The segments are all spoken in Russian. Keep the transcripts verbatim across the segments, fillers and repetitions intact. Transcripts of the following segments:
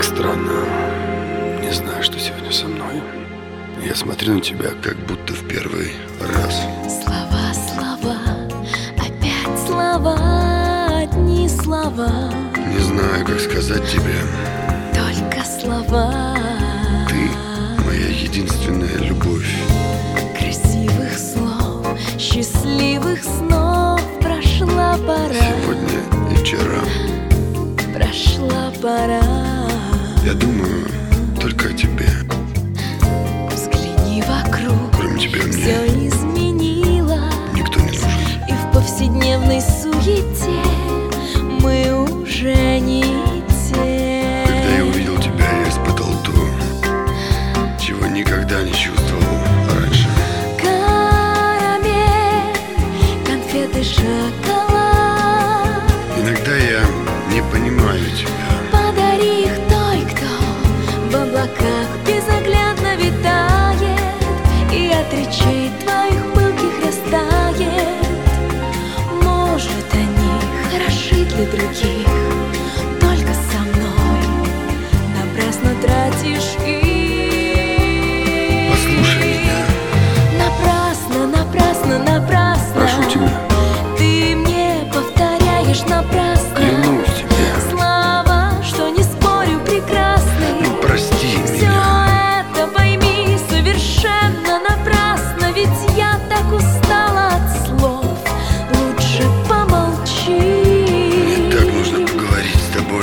странно. Не знаю, что сегодня со мной. Я смотрю на тебя, как будто в первый раз. Слова, слова, опять слова, одни слова. Не знаю, как сказать тебе. Только слова. Ты моя единственная любовь. Красивых слов, счастливых снов. Прошла пора. Сегодня и вчера. Прошла пора. Я думаю только о тебе. Взгляни вокруг. Кроме тебя мне все изменило. никто не нужен. И в повседневной суете мы уже не те. Когда я увидел тебя, я испытал то, чего никогда не чувствовал раньше. Карамель, конфеты, шоколад. Иногда я не понимаю тебя. Подари их той, кто в облаках безоглядно витает и от речей твоих пылких растает. Может, они хороши для других, только со мной напрасно тратишь их. Послушай меня. Напрасно, напрасно, напрасно. Прошу тебя. Ты мне повторяешь напрасно. Клянусь тебе. Слова, что не спорю, прекрасны. Ну, прости Все меня. это пойми совершенно напрасно. Ведь я так устала от слов. Лучше помолчи. Мне так нужно поговорить с тобой.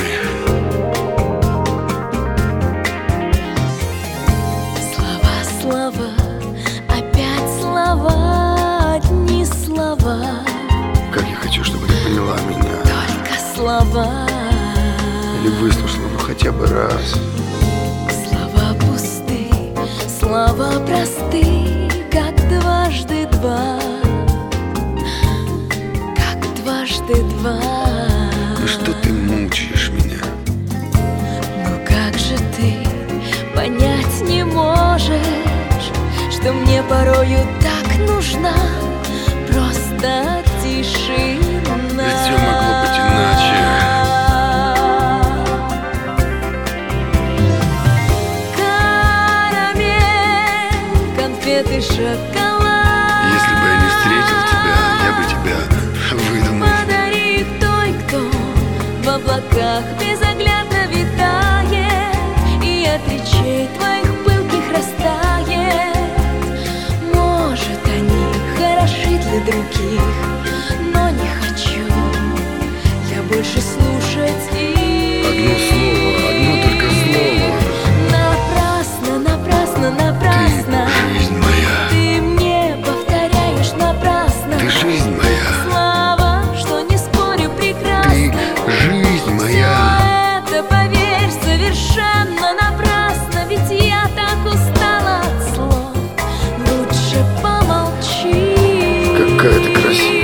Слова, слова, опять слова, одни слова. Как я хочу, чтобы ты поняла меня. Только слова. Или выслушала, ну хотя бы раз. Слова пусты, слова просты, как дважды два. Как дважды два. Ну что ты мучаешь меня? Ну как же ты понять не можешь, что мне порою так нужна просто тишина. Ведь всё могло быть иначе. Карамель, конфеты, шоколад. Если бы я не встретил тебя, я бы тебя выдумал. Подари их той, кто в облаках безоглядно витает и от речей твоих пылких растает. Может, они хороши для других, но не хочу я больше слушать их. Одно слово, одно только слово. Напрасно, напрасно, напрасно. Ты жизнь моя. Ты мне повторяешь напрасно. Ты жизнь моя. Слова, что не спорю, Ты прекрасны. жизнь моя. Все это, поверь, совершенно напрасно. Ведь я так устала от слов. Лучше помолчи. Какая ты красивая.